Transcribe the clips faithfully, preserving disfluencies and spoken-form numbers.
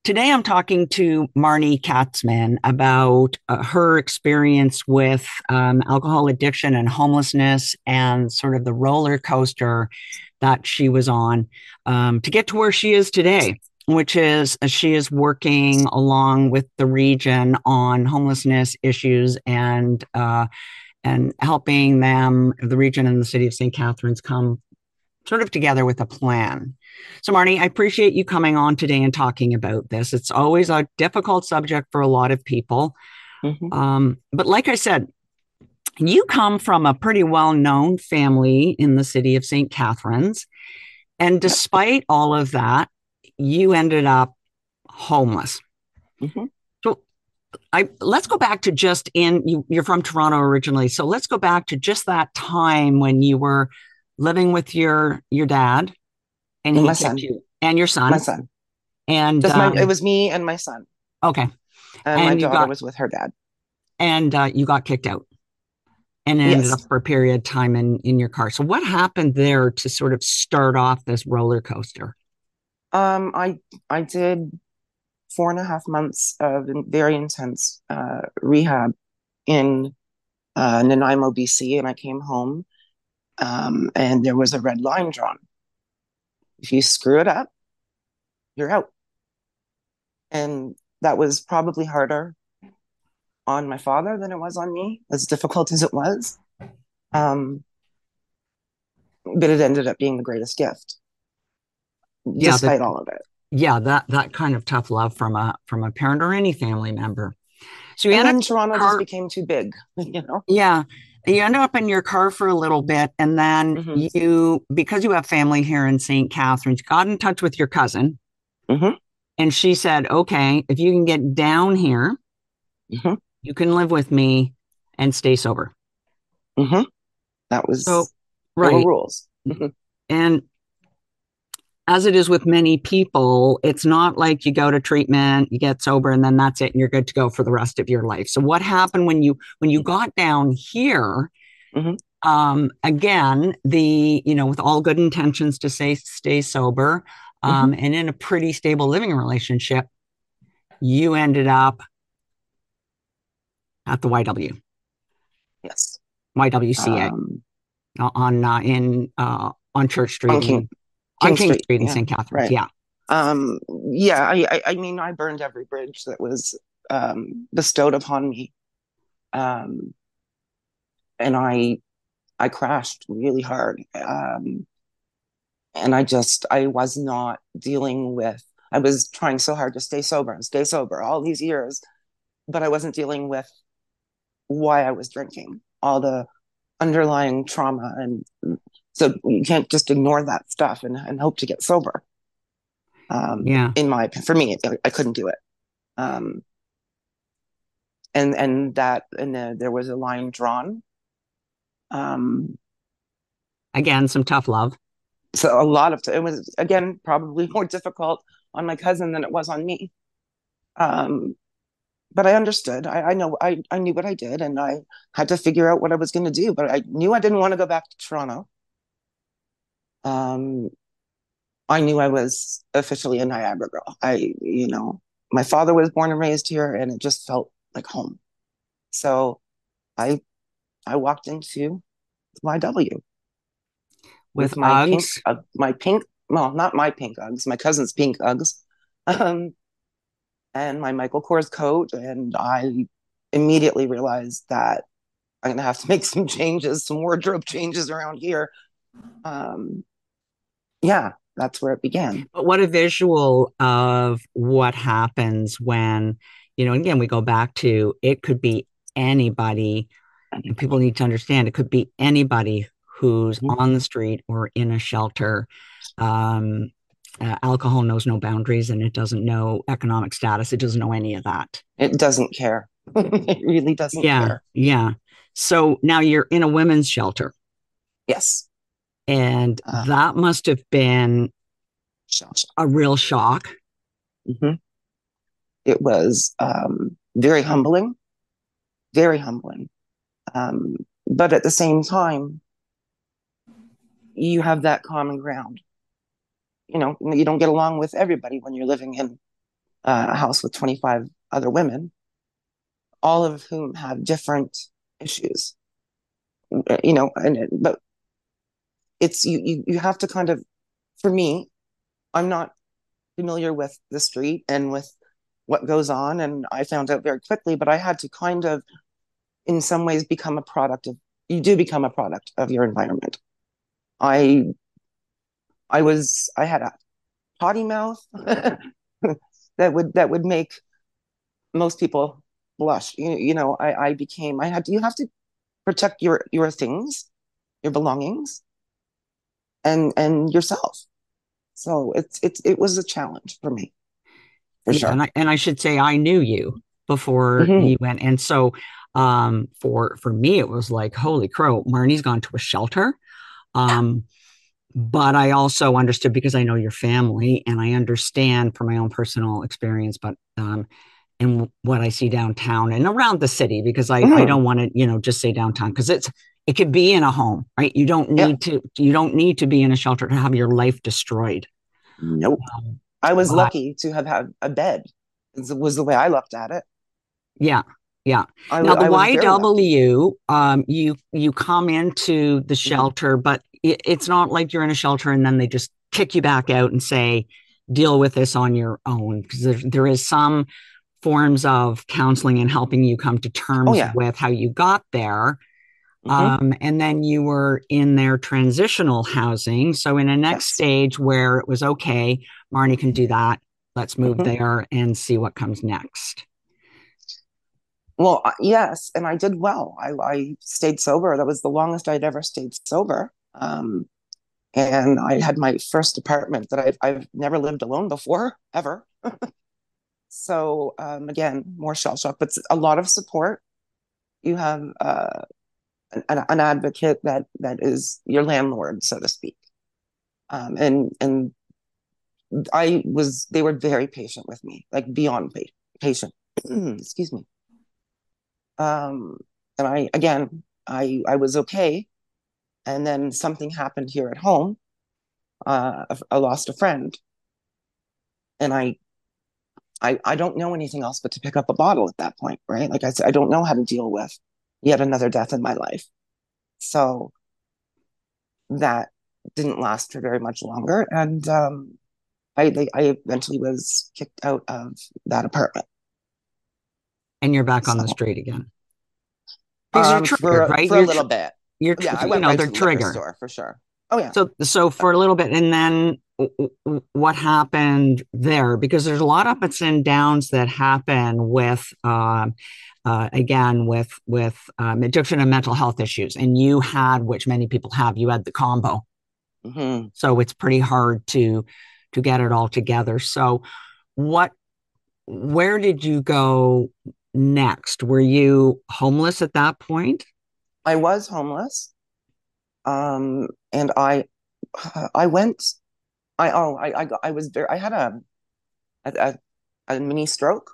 Today I'm talking to Marnie Katzman about uh, her experience with um, alcohol addiction and homelessness and sort of the roller coaster that she was on um, to get to where she is today, which is uh, she is working along with the region on homelessness issues and uh, and helping them, the region and the city of Saint Catharines, come sort of together with a plan. So, Marnie, I appreciate you coming on today and talking about this. It's always a difficult subject for a lot of people. hmm Um, but like I said, you come from a pretty well known family in the city of Saint Catharines. And Yep. despite all of that, you ended up homeless. hmm So I let's go back to just in you, you're from Toronto originally. So let's go back to just that time when you were living with your your dad and And he my kicked son, you and your my son. son, And just my, it um, was me and my son, okay, and my and you daughter got was with her dad. and uh, you got kicked out and ended up Yes. for a period of time in in your car. So what happened there to sort of start off this roller coaster? Um, I, I did four and a half months of very intense, uh, rehab in, uh, Nanaimo, B C, and I came home, um, and there was a red line drawn. If you screw it up, you're out. And that was probably harder on my father than it was on me, as difficult as it was. Um, but it ended up being the greatest gift, Yeah, that despite all of it. yeah that that kind of tough love from a from a parent or any family member. So you And end up then in Toronto your just car, became too big, you know? yeah. You end up in your car for a little bit, and then hmm you, because you have family here in Saint Catharines, got in touch with your cousin, hmm and she said, "Okay, if you can get down here, hmm you can live with me and stay sober." hmm That So, was, there were right. rules. hmm And as it is with many people, it's not like you go to treatment, you get sober, and then that's it, and you're good to go for the rest of your life. So, what happened when you when you got down here? hmm Um, again, the you know, with all good intentions to say stay sober, hmm um, and in a pretty stable living relationship, you ended up at the Y W Yes. Y W C A Um, on uh, in uh, on Church Street on King in on King King Street. Street in Yeah. Saint Catharines. Right. Yeah. Um, yeah. I, I, I mean, I burned every bridge that was, um, bestowed upon me. Um, and I, I crashed really hard. Um, and I just, I was not dealing with, I was trying so hard to stay sober and stay sober all these years, but I wasn't dealing with why I was drinking, all the underlying trauma. And so you can't just ignore that stuff and, and hope to get sober. Um, Yeah. in my, for me, I, I couldn't do it. Um, and, and that, and the, there was a line drawn. Um, Again, some tough love. so a lot of, it was, again, probably more difficult on my cousin than it was on me. Um, but I understood. I, I know I, I knew what I did and I had to figure out what I was going to do. But I knew I didn't want to go back to Toronto. Um, I knew I was officially a Niagara girl. I, you know, my father was born and raised here, and it just felt like home. So I, I walked into Y W With with my pink, Uggs. uh, my pink, well, not my pink Uggs, my cousin's pink Uggs, um, and my Michael Kors coat, and I immediately realized that I'm gonna have to make some changes, some wardrobe changes around here. Um, yeah, that's where it began. But what a visual of what happens when, you know, again, we go back to it could be anybody, and people Anybody. need to understand it could be anybody who's Mhm. on the street or in a shelter. Um, uh, alcohol knows no boundaries and it doesn't know economic status. It doesn't know any of that. It doesn't care. It really doesn't Yeah, care. yeah. So now you're in a women's shelter, Yes. and Uh, that must have been shell shock. a real shock. Mhm. It was, um, very humbling, very humbling. Um, but at the same time, you have that common ground. You know, you don't get along with everybody when you're living in uh, a house with twenty-five other women, all of whom have different issues, you know, and but it's you you, you have to kind of, for me, I'm not familiar with the street and with what goes on, and I found out very quickly, but I had to kind of in some ways become a product of, you do become a product of your environment. I I was I had a potty mouth that would that would make most people blush. You, you know, I, I became I had to, you have to protect your your things, your belongings, and and yourself. So it's it's it was a challenge for me, for Yeah, and sure. I and I should say I knew you before Mm-hmm. you went. And so um for for me it was like, holy crow, Marnie's gone to a shelter. Um but I also understood because I know your family and I understand from my own personal experience, but um and what I see downtown and around the city, because I I Mm-hmm. don't want to, you know, just say downtown because it's it could be in a home, right? You don't Yeah. need to you don't need to be in a shelter to have your life destroyed. Nope. Um, I was but lucky to have had a bed. It was the way I looked at it. yeah, yeah. I, Now w- the I was very lucky. Y W, um, you you come into the Mm-hmm. shelter, but it, it's not like you're in a shelter and then they just kick you back out and say, deal with this on your own. Because there, there is some forms of counseling and helping you come to Oh terms yeah. with how you got there. Mm-hmm. Um, and then you were in their transitional housing. So in a next Yes. stage where it was okay, Marnie can do that. Let's move Mm-hmm. there and see what comes next. Well, uh, yes, and I did well. I, I stayed sober. That was the longest I'd ever stayed sober. Um, and I had my first apartment that I've I've never lived alone before, ever. So um, again, more shell shock, but a lot of support. You have uh, an, an advocate that that is your landlord, so to speak. Um, and and I was they were very patient with me, like beyond patient. Excuse me. Um, and I again, I I was okay, and then something happened here at home. Uh, I lost a friend, and I I I don't know anything else but to pick up a bottle at that point, right? Like I said, I don't know how to deal with yet another death in my life. So that didn't last for very much longer, and um, I they, I eventually was kicked out of that apartment. And you're back on the So street again because you're um, triggered, for right? for a You're tr- little bit, you're yeah, tr- I you went know right they're to the liquor trigger. store for sure. Oh yeah. So so for a little bit, and then w- w- what happened there? Because there's a lot of ups and downs that happen with. Um, uh, again, with with um, addiction and mental health issues, and you had, which many people have, you had the combo, Mm-hmm. so it's pretty hard to to get it all together. So, what, where did you go next? Were you homeless at that point? I was homeless, um, and I I went. I oh I I, got, I was very I had a a, a mini stroke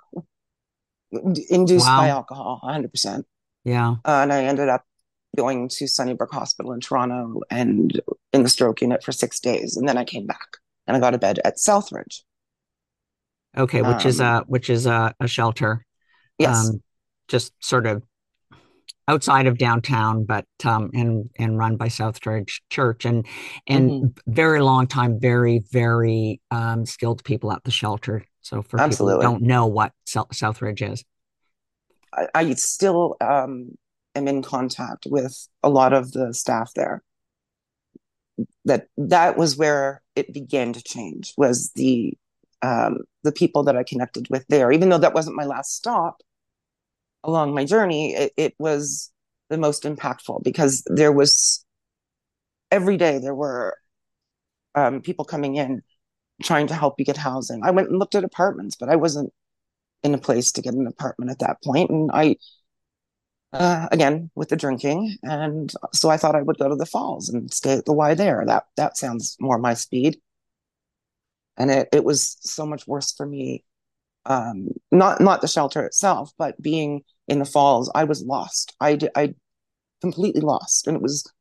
induced by Wow. alcohol, one hundred percent. Yeah. Uh, and I ended up going to Sunnybrook Hospital in Toronto and in the stroke unit for six days. And then I came back and I got a bed at Southridge. Okay, which is Um, a which is a, a shelter, yes. um, just sort of outside of downtown, but um, and and run by Southridge Church, and and Hmm. very long time, very very um, skilled people at the shelter. So for people who Absolutely. don't know what Southridge is, I, I still um, am in contact with a lot of the staff there. That that was where it began to change, was the um, the people that I connected with there. Even though that wasn't my last stop along my journey, it, it was the most impactful because there was every day there were um, people coming in trying to help you get housing. I went and looked at apartments, but I wasn't in a place to get an apartment at that point. And I, uh, again, with the drinking, and so I thought I would go to the falls and stay at the Y there. That that sounds more my speed. And it, it was so much worse for me. Um, not not the shelter itself, but being in the falls, I was lost. I I completely lost, and it was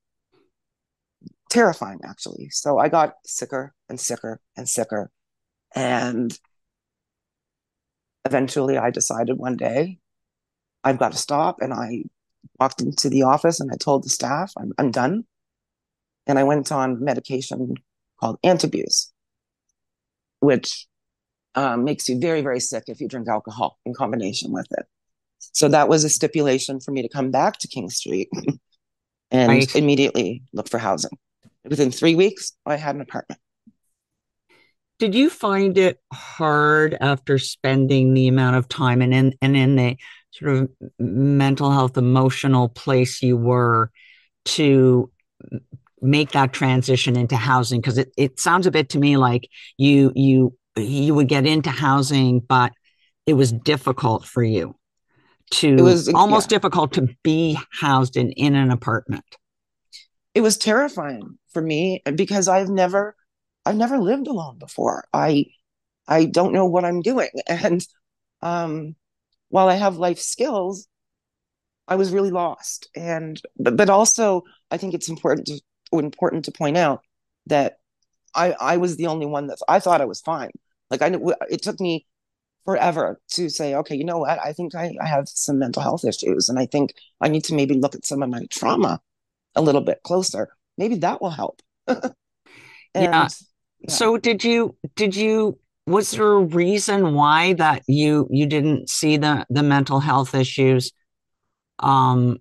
terrifying actually. So I got sicker and sicker and sicker, and eventually I decided one day I've got to stop. And I walked into the office and I told the staff, I'm, I'm done. And I went on medication called Antabuse, which um, makes you very, very sick if you drink alcohol in combination with it. So that was a stipulation for me to come back to King Street and Right. immediately look for housing. Within three weeks, I had an apartment. Did you find it hard after spending the amount of time and in and in the sort of mental health, emotional place you were to make that transition into housing? Because it, it sounds a bit to me like you you you would get into housing, but it was difficult for you It to was, almost yeah, difficult to be housed in, in an apartment. it was terrifying for me because I've never, I've never lived alone before. I, I don't know what I'm doing. And um, while I have life skills, I was really lost. And, but, but also I think it's important to, important to point out that I, I was the only one that I thought I was fine. Like I, it took me forever to say, okay, you know what? I think I, I have some mental health issues, and I think I need to maybe look at some of my trauma a little bit closer. Maybe that will help. Yeah. And yeah, So did you did you was there a reason why that you you didn't see the the mental health issues um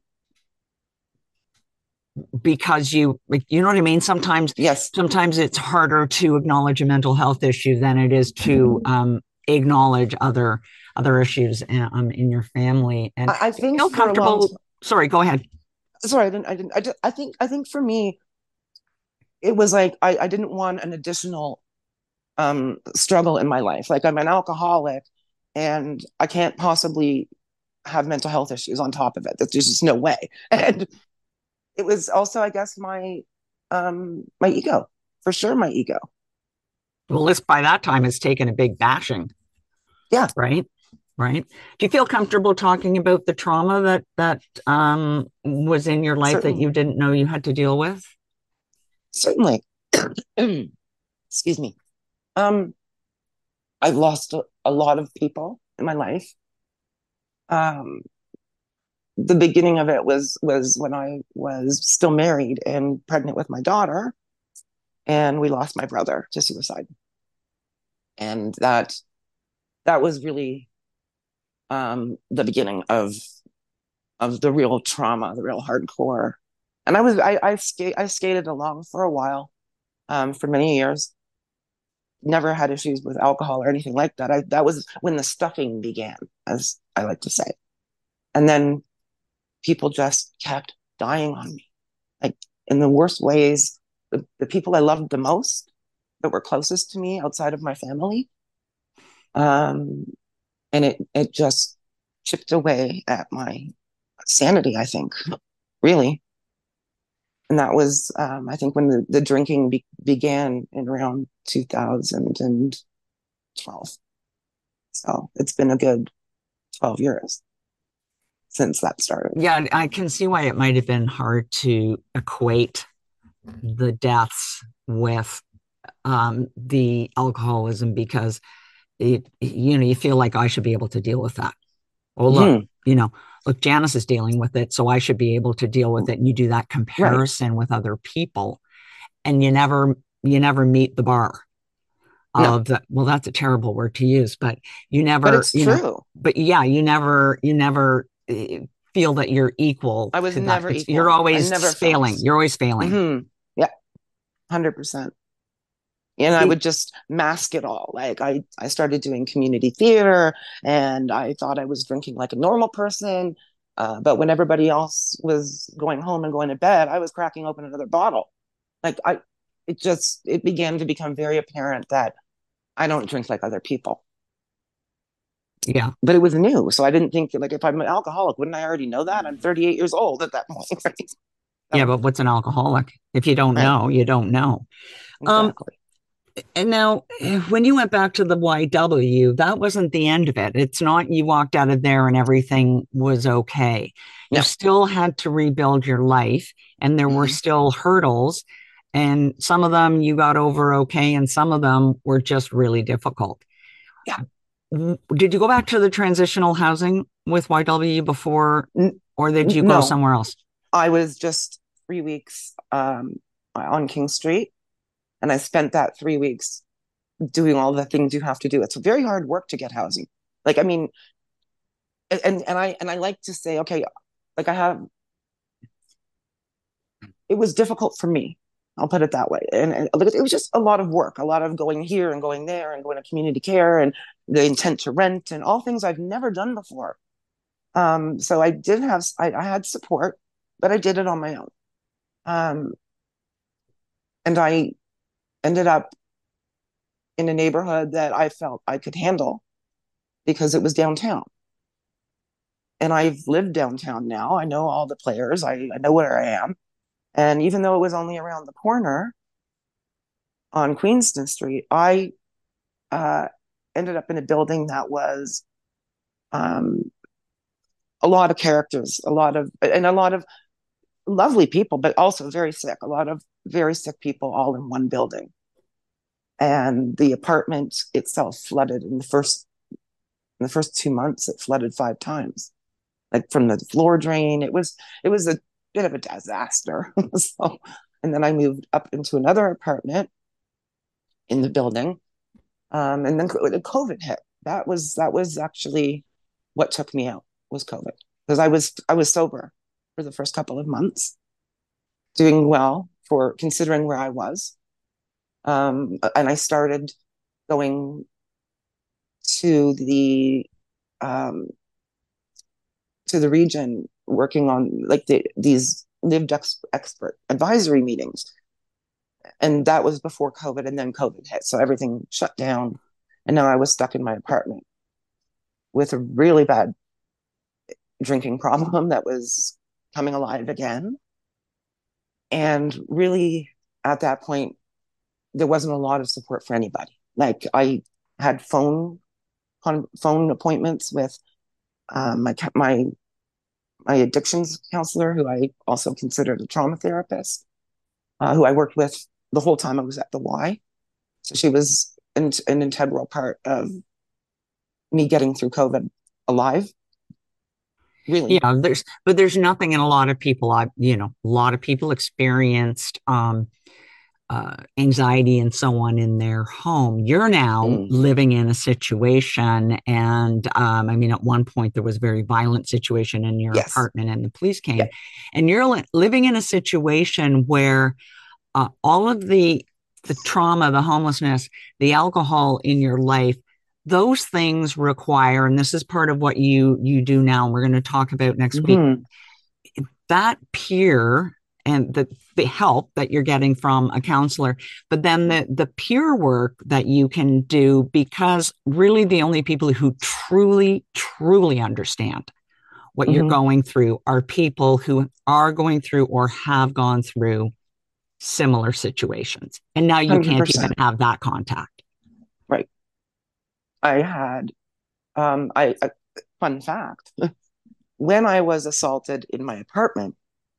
because you like you know what I mean? Sometimes yes, sometimes it's harder to acknowledge a mental health issue than it is to um acknowledge other other issues in, um, in your family. And I, I do you think feel for a long comfortable? time. Sorry, go ahead. Sorry, I didn't. I didn't. I, just, I think. I think for me, it was like I, I didn't want an additional um, struggle in my life. Like I'm an alcoholic, and I can't possibly have mental health issues on top of it. There's just no way. And it was also, I guess, my um my ego, for sure, my ego. Well, this by that time has taken a big bashing, Yeah, right? Right. Do you feel comfortable talking about the trauma that that um, was in your life that certainly, you didn't know you had to deal with? certainly. Excuse me. Um, I've lost a, a lot of people in my life. Um, the beginning of it was was when I was still married and pregnant with my daughter, and we lost my brother to suicide, and that that was really um, the beginning of of the real trauma, the real hardcore. And I was I I, skate, I skated along for a while, um, for many years. Never had issues with alcohol or anything like that. I that was when the stuffing began, as I like to say. And then people just kept dying on me, like in the worst ways. The, the people I loved the most, that were closest to me outside of my family, um, and it it just chipped away at my sanity, I think, really. And that was, um, I think, when the, the drinking be- began in around two thousand twelve. So it's been a good twelve years since that started. Yeah, I can see why it might have been hard to equate the deaths with um, the alcoholism because it, you know, you feel like I should be able to deal with that. Oh, look, Mm-hmm. you know, look, Janice is dealing with it, so I should be able to deal with it. And you do that Right. comparison with other people, and you never you never meet the bar No, of the, well, that's a terrible word to use, but you but never, it's you know, true. but yeah, you never, you never uh, feel that you're equal I was to that. never It's, you're equal. I always never felt. failing. You're always failing. Mm-hmm. Yeah, one hundred percent. And I See, would just mask it all. Like I, I started doing community theater, and I thought I was drinking like a normal person. Uh, but when everybody else was going home and going to bed, I was cracking open another bottle. Like I, it just, it began to become very apparent that I don't drink like other people. yeah. But it was new. So I didn't think, like, if I'm an alcoholic, wouldn't I already know that? I'm thirty-eight years old at that point. Right? Yeah, So, but what's an alcoholic? If you don't right, know, you don't know. Um, exactly. and now, when you went back to the Y W, that wasn't the end of it. It's not you walked out of there and everything was okay. You No. still had to rebuild your life, and there were Mm-hmm. still hurdles. And some of them you got over okay, and some of them were just really difficult. Yeah. Did you go back to the transitional housing with Y W before, N- or did you go no, somewhere else? I was just three weeks um, on King Street, and I spent that three weeks doing all the things you have to do. It's very hard work to get housing. Like, I mean, and and I and I like to say, okay, like I have, it was difficult for me. I'll put it that way. And, and it was just a lot of work, a lot of going here and going there and going to community care and the intent to rent and all things I've never done before. Um, so I did have, I, I had support, but I did it on my own. Um, and I ended up in a neighborhood that I felt I could handle because it was downtown. And I've lived downtown now. I know all the players. I, I know where I am. And even though it was only around the corner on Queenston Street, I uh, ended up in a building that was um, a lot of characters, a lot of, and a lot of lovely people, but also very sick, a lot of very sick people all in one building. And the apartment itself flooded in the first, in the first two months, it flooded five times, like from the floor drain. It was, it was a bit of a disaster. So, and then I moved up into another apartment in the building. Um, and then COVID hit. That was that was actually what took me out was COVID because I was I was sober for the first couple of months, doing well for considering where I was, um, and I started going to the um, to the region working on like the, these lived ex- expert advisory meetings, and that was before COVID, and then COVID hit, so everything shut down, and now I was stuck in my apartment with a really bad drinking problem that was coming alive again. And really, at that point, there wasn't a lot of support for anybody. Like I had phone phone appointments with um, my my my addictions counselor, who I also considered a trauma therapist, uh, who I worked with the whole time I was at the Y. So she was an, an integral part of me getting through COVID alive. Really. Yeah, there's but there's nothing in a lot of people. I you know a lot of people experienced um, uh, anxiety and so on in their home. You're now Mm. living in a situation, and um, I mean, at one point there was a very violent situation in your Yes. apartment, and the police Yeah. came, and you're li- living in a situation where uh, all of the the trauma, the homelessness, the alcohol in your life, those things require, and this is part of what you you do now, and we're going to talk about next week, Mm-hmm. that peer and the, the help that you're getting from a counselor, but then the, the peer work that you can do, because really the only people who truly, truly understand what you're Mm-hmm. going through are people who are going through or have gone through similar situations. And now you can't even one hundred percent. have that contact. Right. I had, um, I, a fun fact, when I was assaulted in my apartment,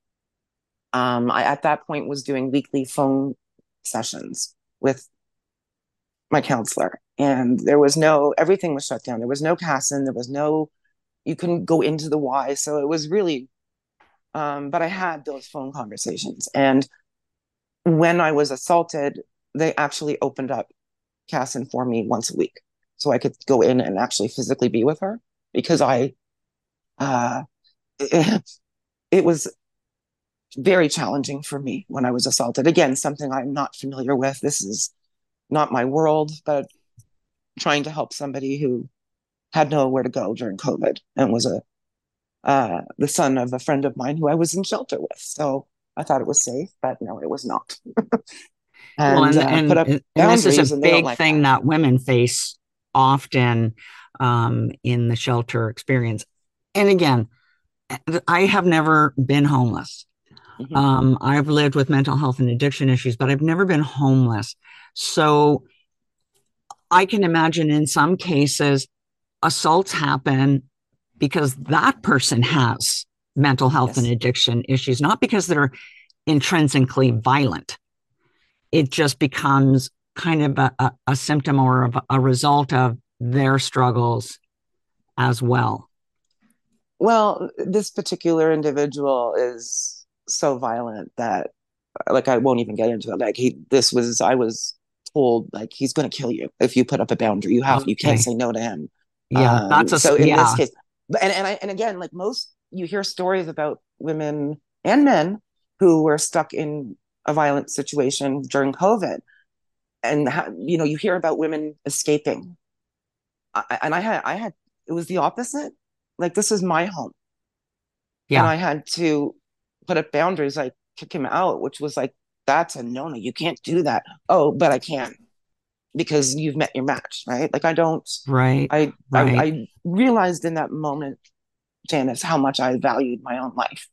um, I at that point was doing weekly phone sessions with my counselor. And there was no, everything was shut down. There was no C A S N, there was no, you couldn't go into the Y. So it was really, um, but I had those phone conversations. And when I was assaulted, they actually opened up C A S N for me once a week. So I could go in and actually physically be with her because I, uh, it, it was very challenging for me when I was assaulted. Again, something I'm not familiar with. This is not my world, but trying to help somebody who had nowhere to go during COVID and was a uh, the son of a friend of mine who I was in shelter with. So I thought it was safe, but no, it was not. Well, And and uh, put and up and this is a boundaries, and they don't big like that. thing that women face often um, in the shelter experience. And again, I have never been homeless. Mm-hmm. Um, I've lived with mental health and addiction issues, but I've never been homeless. So I can imagine in some cases, assaults happen because that person has mental health and Yes. addiction issues, not because they're intrinsically violent. It just becomes kind of a, a, a symptom or a, a result of their struggles as well? Well, this particular individual is so violent that, like, I won't even get into it. Like, he, this was, I was told, like, he's going to kill you if you put up a boundary. You have, you can't Okay. say no to him. Yeah, that's Um, a so in this yeah, case, and and I and again, like most, you hear stories about women and men who were stuck in a violent situation during COVID, and you know, you hear about women escaping. I, and I had, I had, it was the opposite. Like, this is my home, and yeah, I had to put up boundaries, like kick him out, which was like, that's a no no. You can't do that. Oh, but I can, because you've met your match, right? Like, I don't. right, I I, right. I realized in that moment, Janice, how much I valued my own life,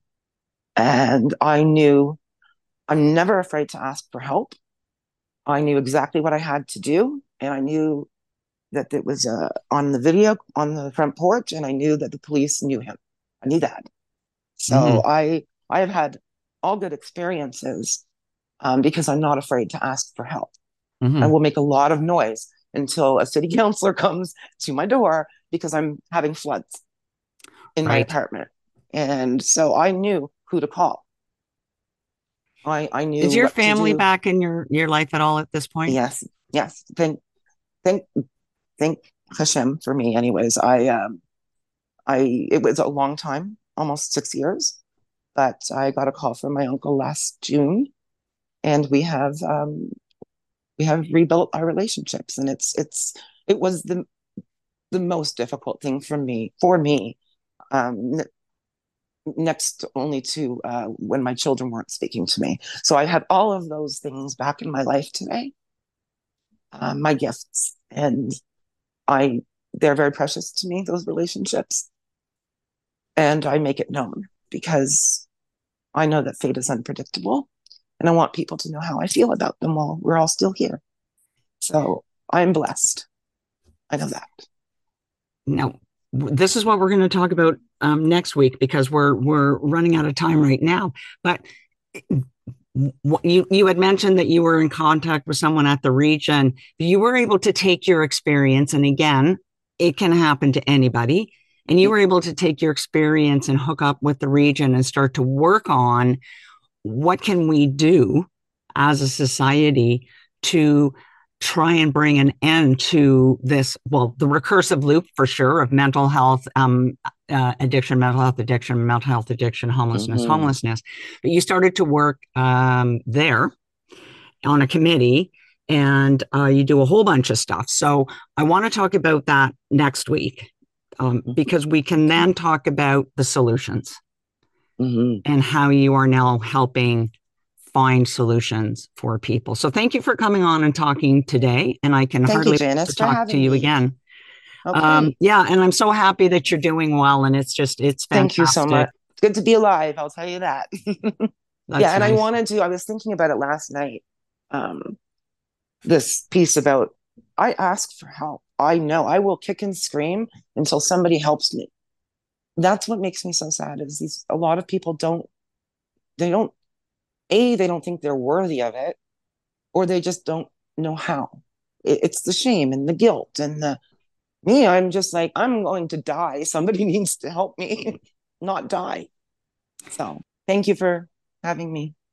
and I knew I'm never afraid to ask for help. I knew exactly what I had to do, and I knew that it was uh, on the video on the front porch, and I knew that the police knew him. I knew that. So Hmm. I I have had all good experiences, um, because I'm not afraid to ask for help. I Hmm. will make a lot of noise until a city councilor comes to my door because I'm having floods in my Right. apartment. And so I knew who to call. I, I knew Is your what to family do. back in your your life at all at this point? Yes, yes. Thank, thank, thank Hashem for me. Anyways, I, um, I, it was a long time, almost six years, but I got a call from my uncle last June, and we have, um, we have rebuilt our relationships, and it's, it's, it was the, the most difficult thing for me, for me, um, next only to uh, when my children weren't speaking to me. So I had all of those things back in my life today, uh, my gifts, and I they're very precious to me, those relationships, and I make it known because I know that fate is unpredictable, and I want people to know how I feel about them while we're all still here. So I'm blessed. I know that. No, this is what we're going to talk about um, next week because we're we're running out of time right now. But you you had mentioned that you were in contact with someone at the region. You were able to take your experience, and again, it can happen to anybody. And you were able to take your experience and hook up with the region and start to work on what can we do as a society to try and bring an end to this, well, the recursive loop for sure of mental health, um, uh, addiction, mental health addiction, mental health addiction, homelessness, Mm-hmm. homelessness. But you started to work um, there on a committee and uh, you do a whole bunch of stuff. So I want to talk about that next week um, Mm-hmm. because we can Okay. then talk about the solutions Mm-hmm. and how you are now helping find solutions for people. So thank you for coming on and talking today. And I can Thank you, hardly wait to Janice, for talk to having you me. again. Um, Okay. yeah, and I'm so happy that you're doing well. And it's just, it's Thank you so fantastic. much. It's good to be alive, I'll tell you that. Yeah, That's and I nice. wanted to, I was thinking about it last night. Um, this piece about, I ask for help. I know I will kick and scream until somebody helps me. That's what makes me so sad is these a lot of people don't they don't a they don't think they're worthy of it, or they just don't know how. It, it's the shame and the guilt and the me. I'm just like, I'm going to die. Somebody needs to help me not die. So thank you for having me.